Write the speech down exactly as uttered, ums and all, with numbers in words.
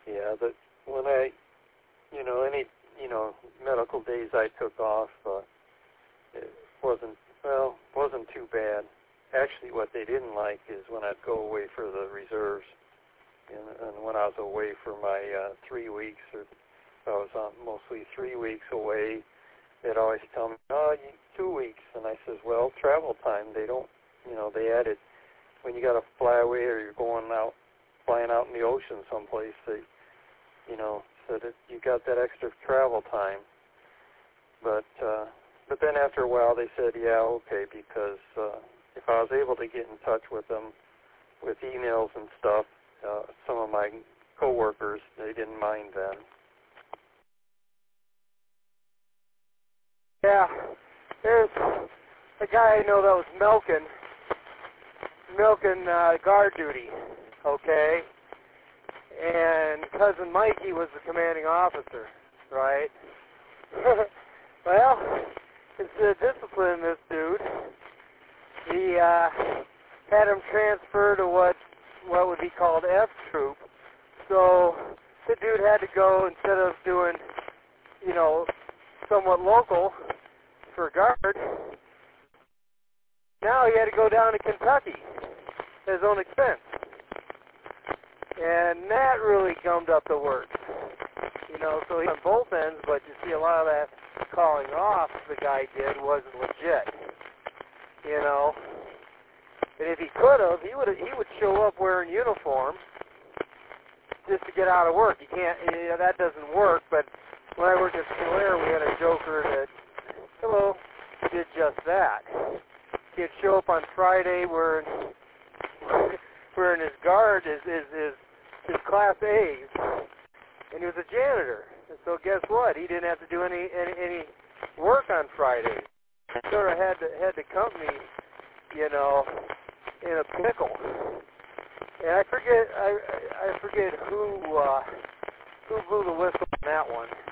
Yeah, that when I, you know, any, you know, medical days I took off, uh, it wasn't, well, wasn't too bad. Actually, what they didn't like is when I'd go away for the reserves, and, and when I was away for my uh, three weeks, or I was on mostly three weeks away, they'd always tell me, oh, you, two weeks. And I says, well, travel time, they don't, you know, they added, when you got to fly away or you're going out, flying out in the ocean someplace, they, you know, said that you got that extra travel time. But, uh, but then after a while they said, yeah, okay, because uh, if I was able to get in touch with them with emails and stuff, uh, some of my coworkers, they didn't mind then. Yeah, there's a guy I know that was milking, milking uh, guard duty, okay? And Cousin Mikey was the commanding officer, right? Well, instead of disciplining this dude, he uh, had him transferred to what what would be called F Troop. So the dude had to go, instead of doing, you know, somewhat local for guard, now he had to go down to Kentucky at his own expense. And that really gummed up the works. You know, so he on both ends, but you see a lot of that calling off the guy did wasn't legit. You know. And if he could have, he would he would show up wearing uniform just to get out of work. You can't, you know, that doesn't work, but when I worked at Solaire, we had a joker that, hello, did just that. He'd show up on Friday wearing, wearing his guard, his, his, his, his Class A's, and he was a janitor. And so guess what? He didn't have to do any any, any work on Friday. He sort of had the, had the company, you know, in a pickle. And I forget I I forget who uh, who blew the whistle on that one.